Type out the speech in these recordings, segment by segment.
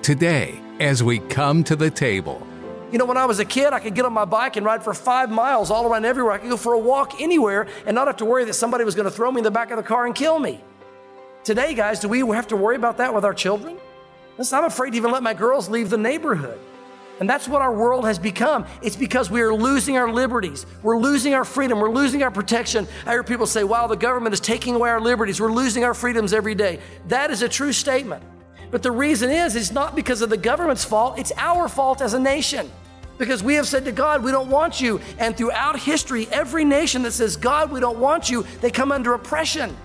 today as we come to the table. You know, when I was a kid, I could get on my bike and ride for 5 miles all around everywhere. I could go for a walk anywhere and not have to worry that somebody was going to throw me in the back of the car and kill me. Today, guys, do we have to worry about that with our children? Listen, I'm afraid to even let my girls leave the neighborhood. And that's what our world has become. It's because we are losing our liberties. We're losing our freedom. We're losing our protection. I hear people say, wow, the government is taking away our liberties. We're losing our freedoms every day. That is a true statement. But the reason is, it's not because of the government's fault. It's our fault as a nation. Because we have said to God, we don't want you. And throughout history, every nation that says, God, we don't want you, they come under oppression.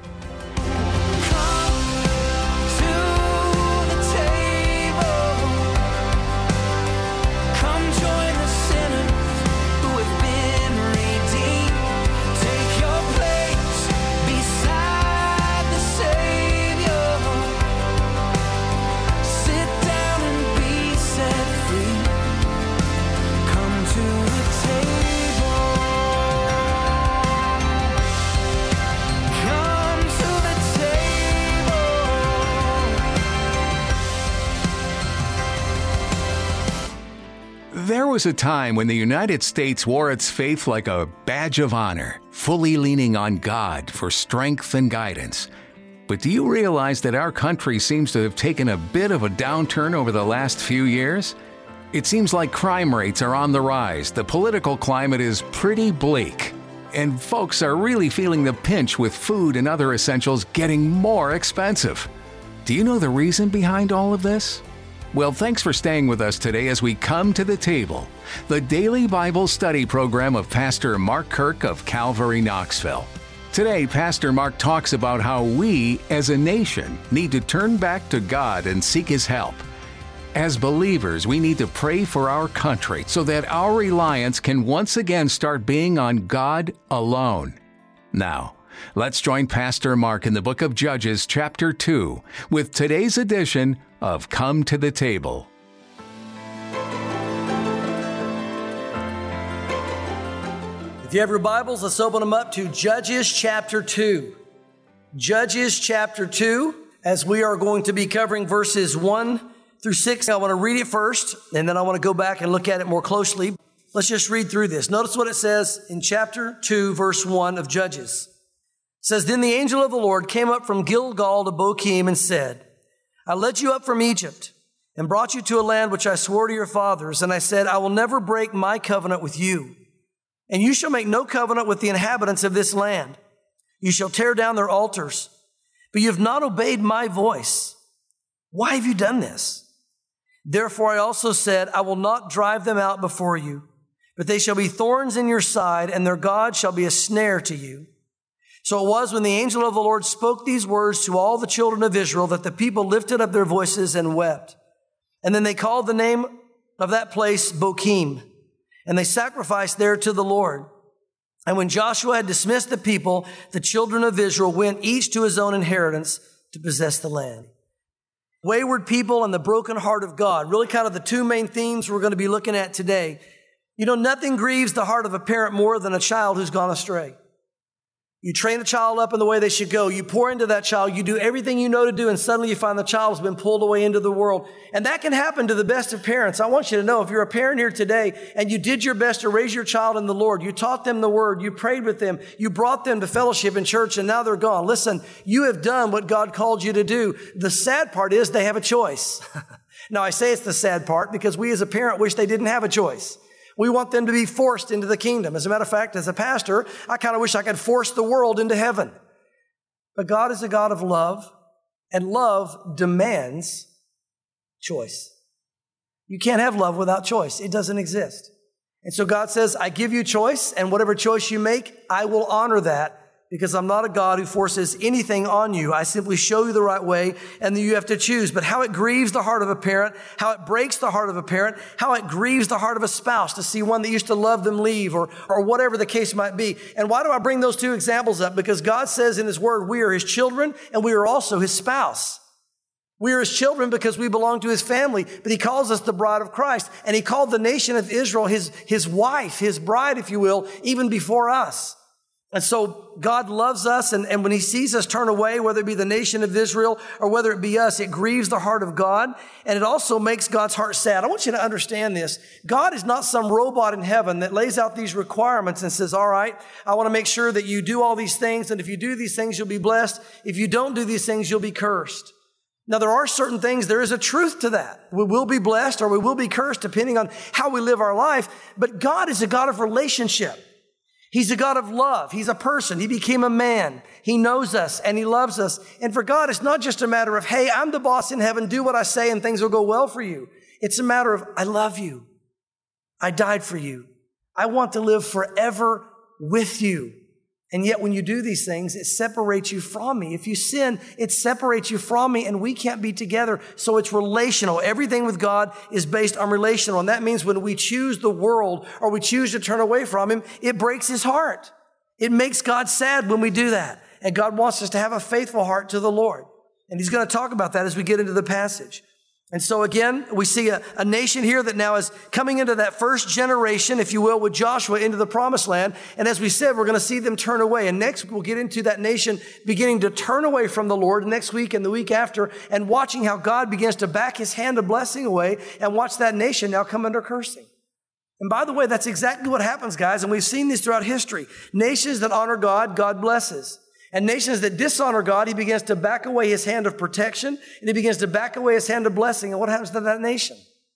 There was a time when the United States wore its faith like a badge of honor, fully leaning on God for strength and guidance. But do you realize that our country seems to have taken a bit of a downturn over the last few years? It seems like crime rates are on the rise, the political climate is pretty bleak, and folks are really feeling the pinch with food and other essentials getting more expensive. Do you know the reason behind all of this? Well, thanks for staying with us today as we come to the table, the daily Bible study program of Pastor Mark Kirk of Calvary, Knoxville. Today, Pastor Mark talks about how we, as a nation, need to turn back to God and seek His help. As believers, we need to pray for our country so that our reliance can once again start being on God alone. Now, let's join Pastor Mark in the book of Judges, chapter 2, with today's edition of Come to the Table. If you have your Bibles, let's open them up to Judges chapter 2. Judges chapter 2, as we are going to be covering verses 1 through 6. I want to read it first, and then I want to go back and look at it more closely. Let's just read through this. Notice what it says in chapter 2, verse 1 of Judges. It says, Then the angel of the Lord came up from Gilgal to Bochim and said, I led you up from Egypt and brought you to a land which I swore to your fathers. And I said, I will never break my covenant with you. And you shall make no covenant with the inhabitants of this land. You shall tear down their altars. But you have not obeyed my voice. Why have you done this? Therefore I also said, I will not drive them out before you, but they shall be thorns in your side, and their God shall be a snare to you. So it was when the angel of the Lord spoke these words to all the children of Israel that the people lifted up their voices and wept. And then they called the name of that place Bochim, and they sacrificed there to the Lord. And when Joshua had dismissed the people, the children of Israel went each to his own inheritance to possess the land. Wayward people and the broken heart of God, really kind of the two main themes we're going to be looking at today. You know, nothing grieves the heart of a parent more than a child who's gone astray. You train a child up in the way they should go. You pour into that child. You do everything you know to do, and suddenly you find the child has been pulled away into the world. And that can happen to the best of parents. I want you to know, if you're a parent here today and you did your best to raise your child in the Lord, you taught them the Word, you prayed with them, you brought them to fellowship in church, and now they're gone. Listen, you have done what God called you to do. The sad part is they have a choice. Now, I say it's the sad part because we as a parent wish they didn't have a choice. We want them to be forced into the kingdom. As a matter of fact, as a pastor, I kind of wish I could force the world into heaven. But God is a God of love, and love demands choice. You can't have love without choice. It doesn't exist. And so God says, I give you choice, and whatever choice you make, I will honor that, because I'm not a God who forces anything on you. I simply show you the right way, and then you have to choose. But how it grieves the heart of a parent, how it breaks the heart of a parent, how it grieves the heart of a spouse to see one that used to love them leave, or whatever the case might be. And why do I bring those two examples up? Because God says in His Word, we are His children, and we are also His spouse. We are His children because we belong to His family, but He calls us the bride of Christ. And He called the nation of Israel His wife, His bride, if you will, even before us. And so God loves us, and when he sees us turn away, whether it be the nation of Israel or whether it be us, it grieves the heart of God, and it also makes God's heart sad. I want you to understand this. God is not some robot in heaven that lays out these requirements and says, all right, I want to make sure that you do all these things, and if you do these things, you'll be blessed. If you don't do these things, you'll be cursed. Now, there are certain things, there is a truth to that. We will be blessed or we will be cursed depending on how we live our life, but God is a God of relationship. He's a God of love. He's a person. He became a man. He knows us and he loves us. And for God, it's not just a matter of, hey, I'm the boss in heaven. Do what I say and things will go well for you. It's a matter of, I love you. I died for you. I want to live forever with you. And yet when you do these things, it separates you from me. If you sin, it separates you from me and we can't be together. So it's relational. Everything with God is based on relational. And that means when we choose the world or we choose to turn away from him, it breaks his heart. It makes God sad when we do that. And God wants us to have a faithful heart to the Lord. And he's going to talk about that as we get into the passage. And so again, we see a nation here that now is coming into that first generation, if you will, with Joshua into the promised land. And as we said, we're going to see them turn away. And next we'll get into that nation beginning to turn away from the Lord next week and the week after, and watching how God begins to back his hand of blessing away and watch that nation now come under cursing. And by the way, that's exactly what happens, guys. And we've seen this throughout history. Nations that honor God, God blesses. And nations that dishonor God, he begins to back away his hand of protection, and he begins to back away his hand of blessing. And what happens to that nation?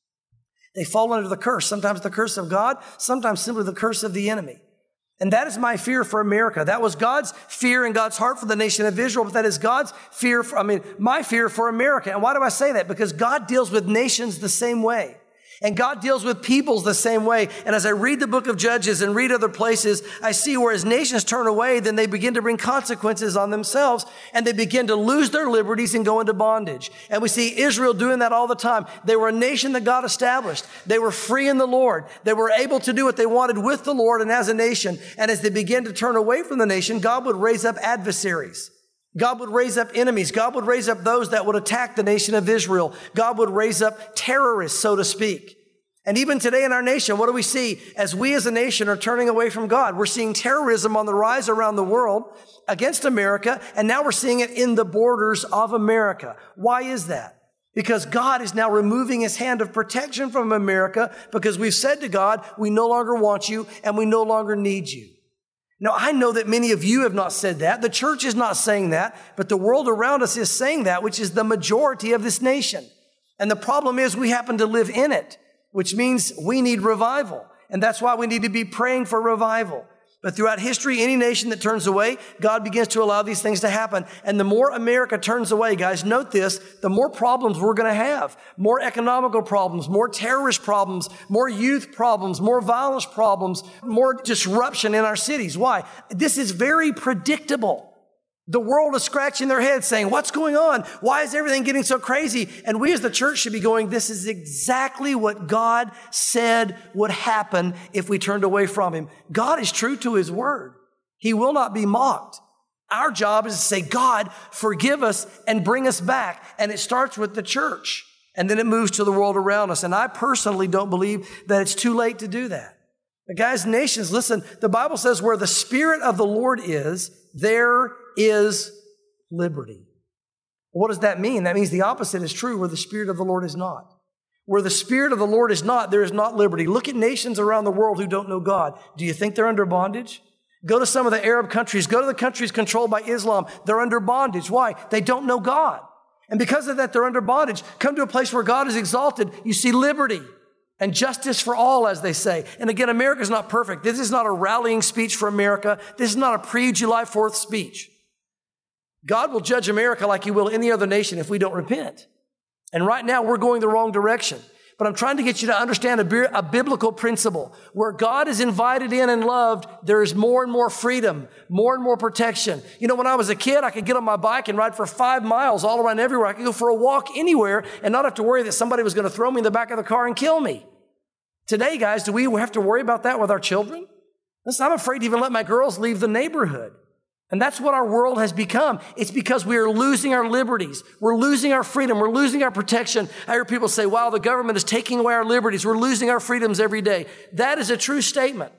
They fall under the curse, sometimes the curse of God, sometimes simply the curse of the enemy. And that is my fear for America. That was God's fear and God's heart for the nation of Israel, but that is God's fear my fear for America. And why do I say that? Because God deals with nations the same way. And God deals with peoples the same way. And as I read the book of Judges and read other places, I see where as nations turn away, then they begin to bring consequences on themselves, and they begin to lose their liberties and go into bondage. And we see Israel doing that all the time. They were a nation that God established. They were free in the Lord. They were able to do what they wanted with the Lord and as a nation. And as they began to turn away from the nation, God would raise up adversaries. God would raise up enemies. God would raise up those that would attack the nation of Israel. God would raise up terrorists, so to speak. And even today in our nation, what do we see? As we as a nation are turning away from God, we're seeing terrorism on the rise around the world against America, and now we're seeing it in the borders of America. Why is that? Because God is now removing his hand of protection from America, because we've said to God, we no longer want you and we no longer need you. Now, I know that many of you have not said that. The church is not saying that, but the world around us is saying that, which is the majority of this nation. And the problem is we happen to live in it, which means we need revival. And that's why we need to be praying for revival. But throughout history, any nation that turns away, God begins to allow these things to happen. And the more America turns away, guys, note this, the more problems we're going to have. More economical problems, more terrorist problems, more youth problems, more violence problems, more disruption in our cities. Why? This is very predictable. The world is scratching their heads saying, what's going on? Why is everything getting so crazy? And we as the church should be going, this is exactly what God said would happen if we turned away from him. God is true to his word. He will not be mocked. Our job is to say, God, forgive us and bring us back. And it starts with the church. And then it moves to the world around us. And I personally don't believe that it's too late to do that. But guys, nations, listen, the Bible says where the Spirit of the Lord is, there is liberty. What does that mean? That means the opposite is true, where the Spirit of the Lord is not. Where the Spirit of the Lord is not, there is not liberty. Look at nations around the world who don't know God. Do you think they're under bondage? Go to some of the Arab countries. Go to the countries controlled by Islam. They're under bondage. Why? They don't know God. And because of that, they're under bondage. Come to a place where God is exalted. You see liberty and justice for all, as they say. And again, America's not perfect. This is not a rallying speech for America. This is not a pre-July 4th speech. God will judge America like he will any other nation if we don't repent. And right now, we're going the wrong direction. But I'm trying to get you to understand a biblical principle. Where God is invited in and loved, there is more and more freedom, more and more protection. You know, when I was a kid, I could get on my bike and ride for 5 miles all around everywhere. I could go for a walk anywhere and not have to worry that somebody was going to throw me in the back of the car and kill me. Today, guys, do we have to worry about that with our children? Listen, I'm afraid to even let my girls leave the neighborhood. And that's what our world has become. It's because we are losing our liberties. We're losing our freedom. We're losing our protection. I hear people say, wow, the government is taking away our liberties. We're losing our freedoms every day. That is a true statement.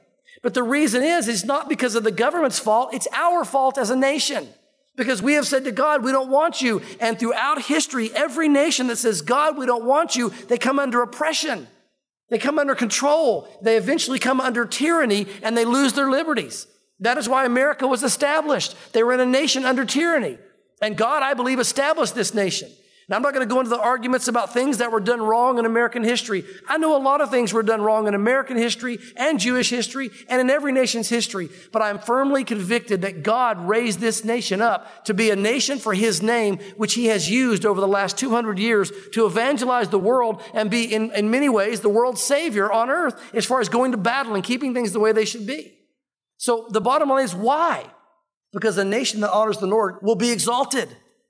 But the reason is, it's not because of the government's fault. It's our fault as a nation. Because we have said to God, we don't want you. And throughout history, every nation that says, God, we don't want you, they come under oppression. They come under control. They eventually come under tyranny and they lose their liberties. That is why America was established. They were in a nation under tyranny. And God, I believe, established this nation. Now, I'm not going to go into the arguments about things that were done wrong in American history. I know a lot of things were done wrong in American history and Jewish history and in every nation's history. But I'm firmly convicted that God raised this nation up to be a nation for His name, which He has used over the last 200 years to evangelize the world and be, in many ways, the world's savior on earth as far as going to battle and keeping things the way they should be. So the bottom line is why? Because a nation that honors the Lord will be exalted.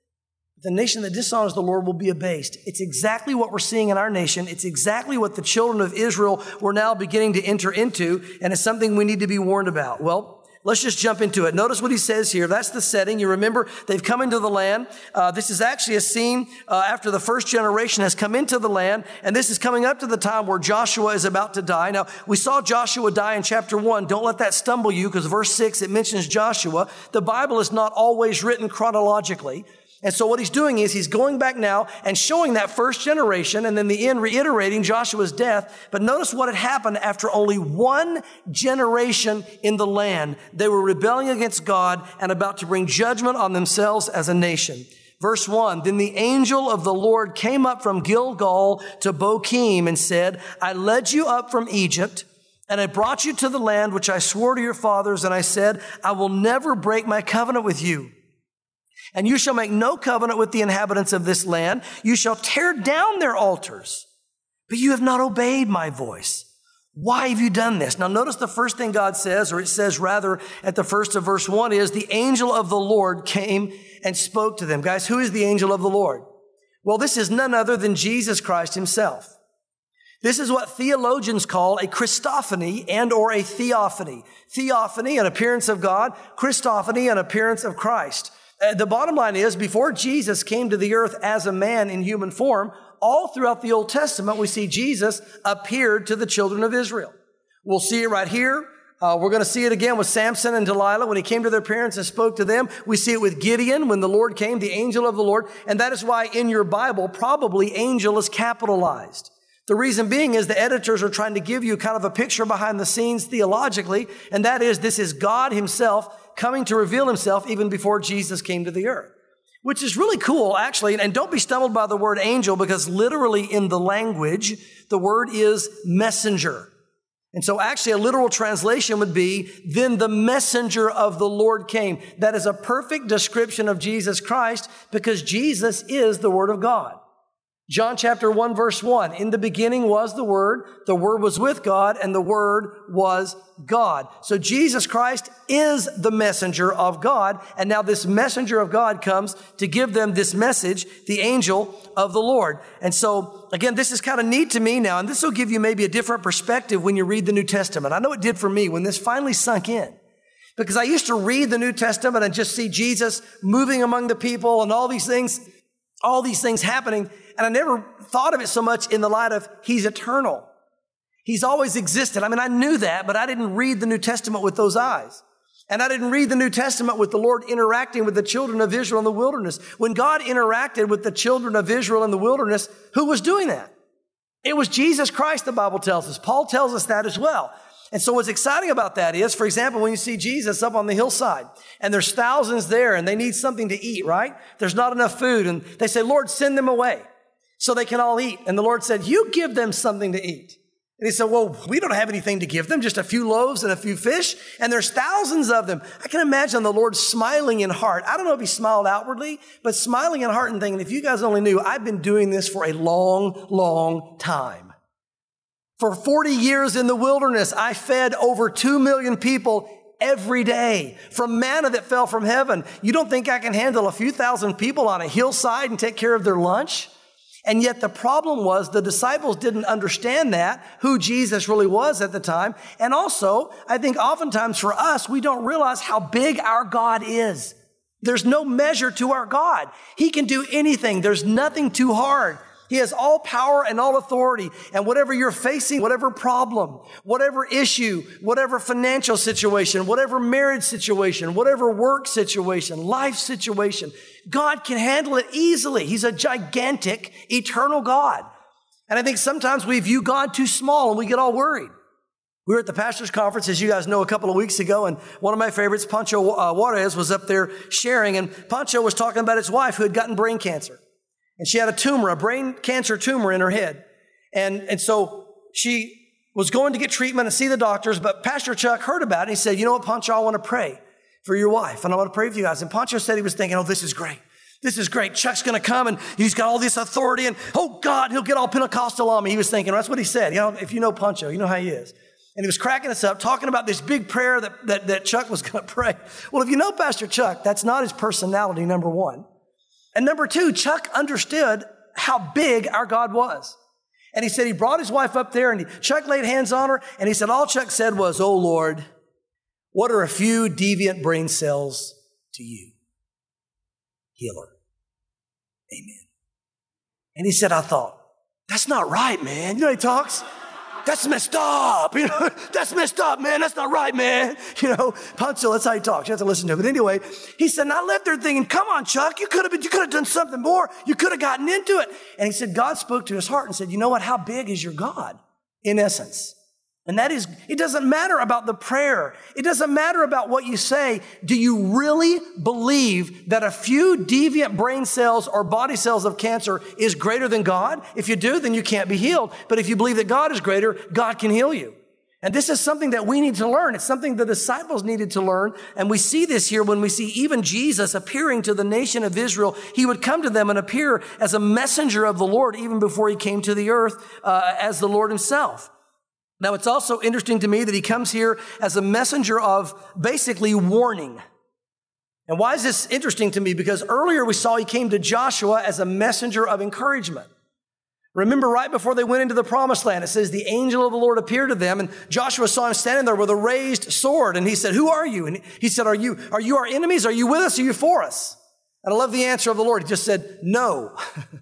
The nation that dishonors the Lord will be abased. It's exactly what we're seeing in our nation. It's exactly what the children of Israel were now beginning to enter into, and it's something we need to be warned about. Well, let's just jump into it. Notice what he says here. That's the setting. You remember, they've come into the land. This is actually a scene after the first generation has come into the land, and this is coming up to the time where Joshua is about to die. Now, we saw Joshua die in chapter 1. Don't let that stumble you, because verse 6, it mentions Joshua. The Bible is not always written chronologically. And so what he's doing is he's going back now and showing that first generation and then the end reiterating Joshua's death. But notice what had happened after only one generation in the land. They were rebelling against God and about to bring judgment on themselves as a nation. Verse 1, then the angel of the Lord came up from Gilgal to Bochim and said, I led you up from Egypt and I brought you to the land which I swore to your fathers. And I said, I will never break my covenant with you. And you shall make no covenant with the inhabitants of this land. You shall tear down their altars, but you have not obeyed my voice. Why have you done this? Now notice the first thing God says, or it says rather at the first of verse 1 is the angel of the Lord came and spoke to them. Guys, who is the angel of the Lord? Well, this is none other than Jesus Christ himself. This is what theologians call a Christophany and or a theophany. Theophany, an appearance of God. Christophany, an appearance of Christ. The bottom line is, before Jesus came to the earth as a man in human form, all throughout the Old Testament, we see Jesus appeared to the children of Israel. We'll see it right here. We're going to see it again with Samson and Delilah when he came to their parents and spoke to them. We see it with Gideon when the Lord came, the angel of the Lord. And that is why in your Bible, probably angel is capitalized. The reason being is the editors are trying to give you kind of a picture behind the scenes theologically, and that is this is God himself coming to reveal himself even before Jesus came to the earth, which is really cool, actually. And don't be stumbled by the word angel, because literally in the language, the word is messenger. And so actually a literal translation would be, then the messenger of the Lord came. That is a perfect description of Jesus Christ, because Jesus is the Word of God. John chapter 1 verse 1, in the beginning was the Word was with God, and the Word was God. So Jesus Christ is the messenger of God, and now this messenger of God comes to give them this message, the angel of the Lord. And so, again, this is kind of neat to me now, and this will give you maybe a different perspective when you read the New Testament. I know it did for me when this finally sunk in. Because I used to read the New Testament and just see Jesus moving among the people and all these things happening. And I never thought of it so much in the light of He's eternal. He's always existed. I mean, I knew that, but I didn't read the New Testament with those eyes. And I didn't read the New Testament with the Lord interacting with the children of Israel in the wilderness. When God interacted with the children of Israel in the wilderness, who was doing that? It was Jesus Christ, the Bible tells us. Paul tells us that as well. And so what's exciting about that is, for example, when you see Jesus up on the hillside and there's thousands there and they need something to eat, right? There's not enough food and they say, Lord, send them away so they can all eat. And the Lord said, you give them something to eat. And he said, well, we don't have anything to give them, just a few loaves and a few fish. And there's thousands of them. I can imagine the Lord smiling in heart. I don't know if he smiled outwardly, but smiling in heart and thinking, if you guys only knew, I've been doing this for a long, long time. For 40 years in the wilderness, I fed over 2 million people every day from manna that fell from heaven. You don't think I can handle a few thousand people on a hillside and take care of their lunch? And yet the problem was the disciples didn't understand that, who Jesus really was at the time. And also, I think oftentimes for us, we don't realize how big our God is. There's no measure to our God. He can do anything. There's nothing too hard. He has all power and all authority. And whatever you're facing, whatever problem, whatever issue, whatever financial situation, whatever marriage situation, whatever work situation, life situation, God can handle it easily. He's a gigantic, eternal God. And I think sometimes we view God too small and we get all worried. We were at the pastor's conference, as you guys know, a couple of weeks ago, and one of my favorites, Pancho Juarez, was up there sharing, and Pancho was talking about his wife who had gotten brain cancer. And she had a tumor, a brain cancer tumor in her head. And so she was going to get treatment and see the doctors, but Pastor Chuck heard about it, and he said, you know what, Pancho, I want to pray for your wife, and I want to pray for you guys. And Pancho said he was thinking, oh, this is great. This is great. Chuck's going to come, and he's got all this authority, and oh, God, he'll get all Pentecostal on me. He was thinking, that's what he said. You know, if you know Pancho, you know how he is. And he was cracking us up, talking about this big prayer that Chuck was going to pray. Well, if you know Pastor Chuck, that's not his personality, number one. And number two, Chuck understood how big our God was. And he said he brought his wife up there, and Chuck laid hands on her, and he said all Chuck said was, oh, Lord, what are a few deviant brain cells to you? Heal her. Amen. And he said, I thought, that's not right, man. You know how he talks? That's messed up. You know, that's messed up, man. That's not right, man. You know, Pancho, that's how he talks. You have to listen to him. But anyway, he said, and I left there thinking, come on, Chuck, you could have done something more. You could have gotten into it. And he said, God spoke to his heart and said, you know what? How big is your God in essence? And that is, it doesn't matter about the prayer. It doesn't matter about what you say. Do you really believe that a few deviant brain cells or body cells of cancer is greater than God? If you do, then you can't be healed. But if you believe that God is greater, God can heal you. And this is something that we need to learn. It's something the disciples needed to learn. And we see this here when we see even Jesus appearing to the nation of Israel. He would come to them and appear as a messenger of the Lord even before he came to the earth as the Lord himself. Now, it's also interesting to me that he comes here as a messenger of basically warning. And why is this interesting to me? Because earlier we saw he came to Joshua as a messenger of encouragement. Remember, right before they went into the promised land, it says the angel of the Lord appeared to them, and Joshua saw him standing there with a raised sword, and he said, who are you? And he said, are you our enemies? Are you with us? Are you for us? And I love the answer of the Lord. He just said, no.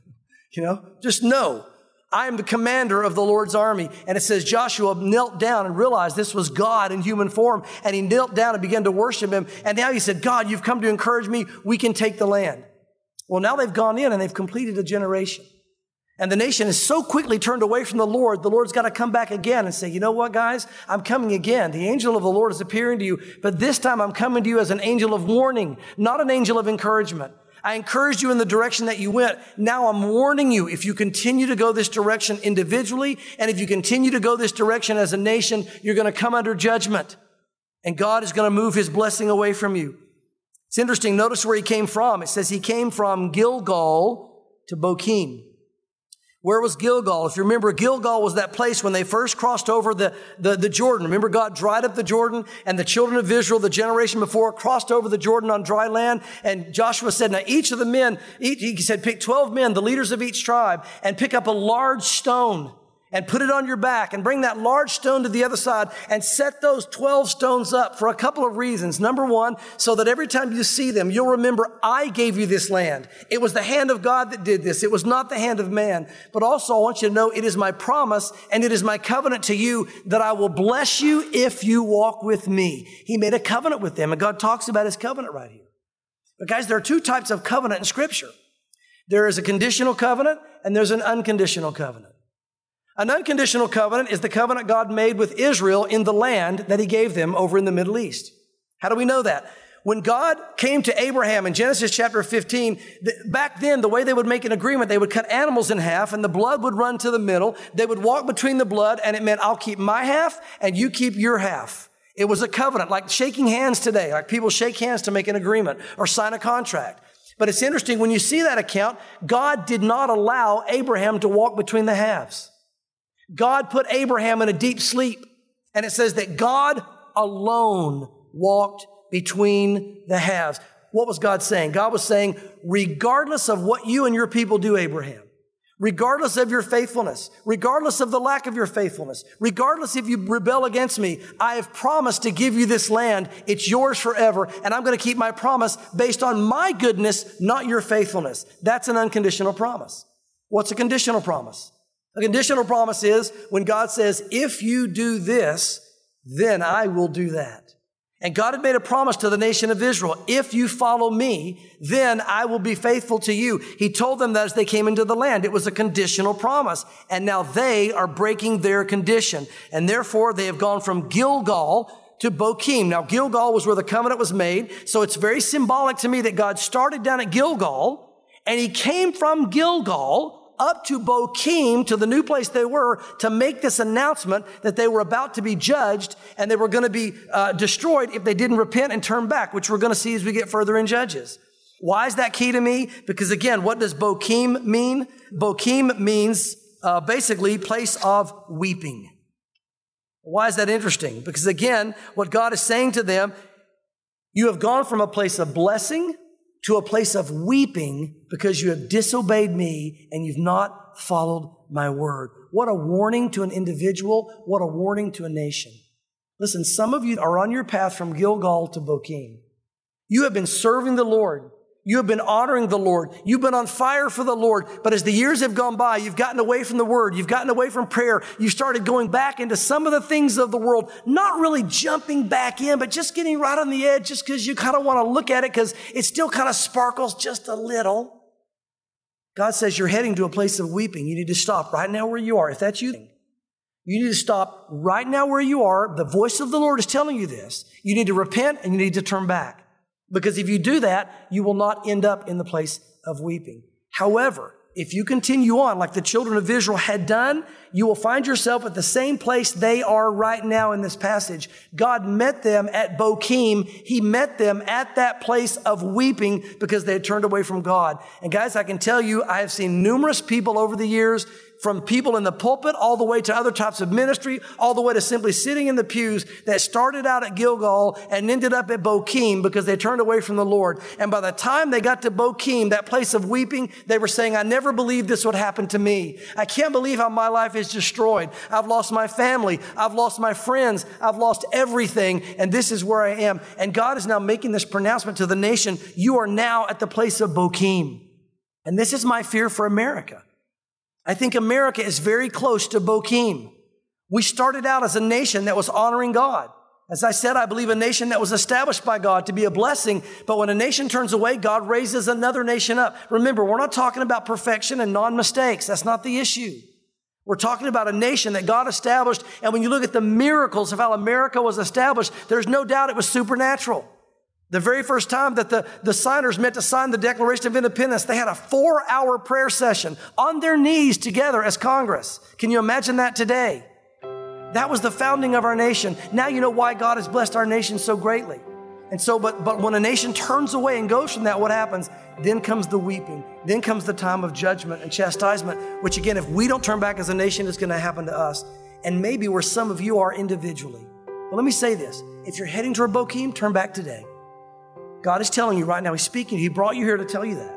Just no. I am the commander of the Lord's army. And it says Joshua knelt down and realized this was God in human form. And he knelt down and began to worship him. And now he said, God, you've come to encourage me. We can take the land. Well, now they've gone in and they've completed a generation. And the nation is so quickly turned away from the Lord's got to come back again and say, you know what, guys? I'm coming again. The angel of the Lord is appearing to you. But this time I'm coming to you as an angel of warning, not an angel of encouragement. I encouraged you in the direction that you went. Now I'm warning you, if you continue to go this direction individually, and if you continue to go this direction as a nation, you're going to come under judgment. And God is going to move his blessing away from you. It's interesting. Notice where he came from. It says he came from Gilgal to Bochim. Where was Gilgal? If you remember, Gilgal was that place when they first crossed over the Jordan. Remember, God dried up the Jordan, and the children of Israel, the generation before, crossed over the Jordan on dry land. And Joshua said, now each of the men, he said, pick 12 men, the leaders of each tribe, and pick up a large stone and put it on your back and bring that large stone to the other side and set those 12 stones up for a couple of reasons. Number one, so that every time you see them, you'll remember I gave you this land. It was the hand of God that did this. It was not the hand of man. But also I want you to know it is my promise and it is my covenant to you that I will bless you if you walk with me. He made a covenant with them, and God talks about his covenant right here. But guys, there are two types of covenant in Scripture. There is a conditional covenant and there's an unconditional covenant. An unconditional covenant is the covenant God made with Israel in the land that he gave them over in the Middle East. How do we know that? When God came to Abraham in Genesis chapter 15, back then, the way they would make an agreement, they would cut animals in half and the blood would run to the middle. They would walk between the blood, and it meant I'll keep my half and you keep your half. It was a covenant, like shaking hands today, like people shake hands to make an agreement or sign a contract. But it's interesting, when you see that account, God did not allow Abraham to walk between the halves. God put Abraham in a deep sleep, and it says that God alone walked between the halves. What was God saying? God was saying, regardless of what you and your people do, Abraham, regardless of your faithfulness, regardless of the lack of your faithfulness, regardless if you rebel against me, I have promised to give you this land. It's yours forever, and I'm going to keep my promise based on my goodness, not your faithfulness. That's an unconditional promise. What's a conditional promise? A conditional promise is when God says, if you do this, then I will do that. And God had made a promise to the nation of Israel. If you follow me, then I will be faithful to you. He told them that as they came into the land. It was a conditional promise. And now they are breaking their condition. And therefore, they have gone from Gilgal to Bochim. Now, Gilgal was where the covenant was made. So it's very symbolic to me that God started down at Gilgal and he came from Gilgal up to Bochim, to the new place they were, to make this announcement that they were about to be judged and they were going to be destroyed if they didn't repent and turn back, which we're going to see as we get further in Judges. Why is that key to me? Because again, what does Bochim mean? Bochim means basically place of weeping. Why is that interesting? Because again, what God is saying to them, you have gone from a place of blessing to a place of weeping because you have disobeyed me and you've not followed my word. What a warning to an individual. What a warning to a nation. Listen, some of you are on your path from Gilgal to Bochim. You have been serving the Lord. You have been honoring the Lord. You've been on fire for the Lord. But as the years have gone by, you've gotten away from the word. You've gotten away from prayer. You started going back into some of the things of the world, not really jumping back in, but just getting right on the edge just because you kind of want to look at it because it still kind of sparkles just a little. God says you're heading to a place of weeping. You need to stop right now where you are. If that's you, you need to stop right now where you are. The voice of the Lord is telling you this. You need to repent and you need to turn back. Because if you do that, you will not end up in the place of weeping. However, if you continue on like the children of Israel had done, you will find yourself at the same place they are right now in this passage. God met them at Bochim. He met them at that place of weeping because they had turned away from God. And guys, I can tell you, I have seen numerous people over the years, from people in the pulpit all the way to other types of ministry, all the way to simply sitting in the pews that started out at Gilgal and ended up at Bochim because they turned away from the Lord. And by the time they got to Bochim, that place of weeping, they were saying, I never believed this would happen to me. I can't believe how my life is destroyed. I've lost my family. I've lost my friends. I've lost everything. And this is where I am. And God is now making this pronouncement to the nation. You are now at the place of Bochim. And this is my fear for America. I think America is very close to Bochim. We started out as a nation that was honoring God. As I said, I believe a nation that was established by God to be a blessing. But when a nation turns away, God raises another nation up. Remember, we're not talking about perfection and non-mistakes. That's not the issue. We're talking about a nation that God established. And when you look at the miracles of how America was established, there's no doubt it was supernatural. The very first time that the signers met to sign the Declaration of Independence, they had a 4-hour prayer session on their knees together as Congress. Can you imagine that today? That was the founding of our nation. Now you know why God has blessed our nation so greatly. And so, but when a nation turns away and goes from that, what happens? Then comes the weeping. Then comes the time of judgment and chastisement, which again, if we don't turn back as a nation, is going to happen to us. And maybe where some of you are individually. Well, let me say this. If you're heading toward Bochim, turn back today. God is telling you right now, He's speaking. He brought you here to tell you that.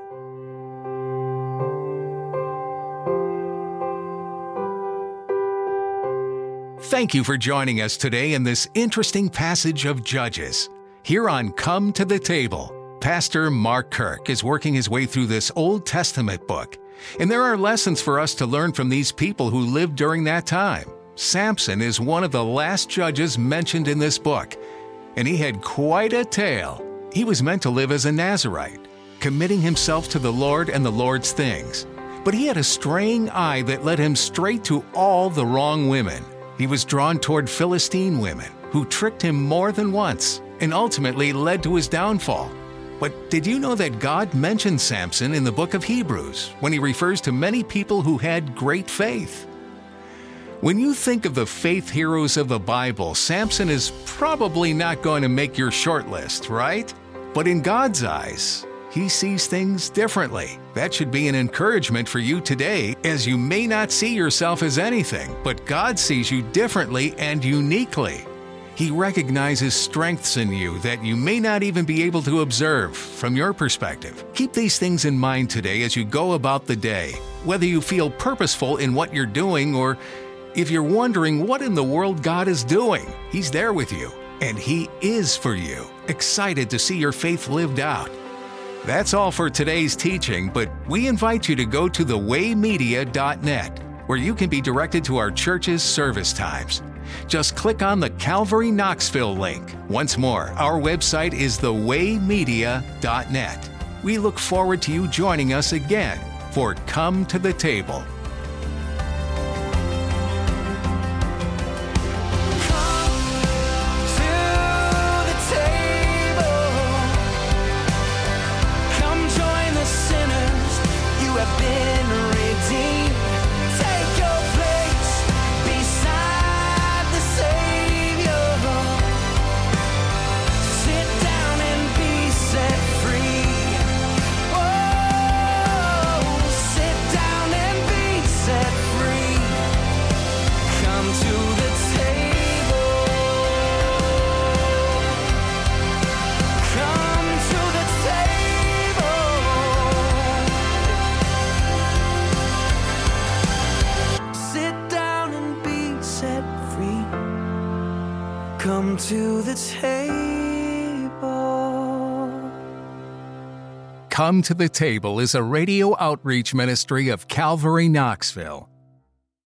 Thank you for joining us today in this interesting passage of Judges. Here on Come to the Table, Pastor Mark Kirk is working his way through this Old Testament book. And there are lessons for us to learn from these people who lived during that time. Samson is one of the last judges mentioned in this book. And he had quite a tale. He was meant to live as a Nazirite, committing himself to the Lord and the Lord's things. But he had a straying eye that led him straight to all the wrong women. He was drawn toward Philistine women who tricked him more than once and ultimately led to his downfall. But did you know that God mentions Samson in the book of Hebrews when He refers to many people who had great faith? When you think of the faith heroes of the Bible, Samson is probably not going to make your short list, right? But in God's eyes, He sees things differently. That should be an encouragement for you today, as you may not see yourself as anything, but God sees you differently and uniquely. He recognizes strengths in you that you may not even be able to observe from your perspective. Keep these things in mind today as you go about the day, whether you feel purposeful in what you're doing or if you're wondering what in the world God is doing. He's there with you, and He is for you, excited to see your faith lived out. That's all for today's teaching, but we invite you to go to thewaymedia.net, where you can be directed to our church's service times. Just click on the Calvary Knoxville link. Once more, our website is thewaymedia.net. We look forward to you joining us again for Come to the Table. Come to the table. Come to the Table is a radio outreach ministry of Calvary Knoxville.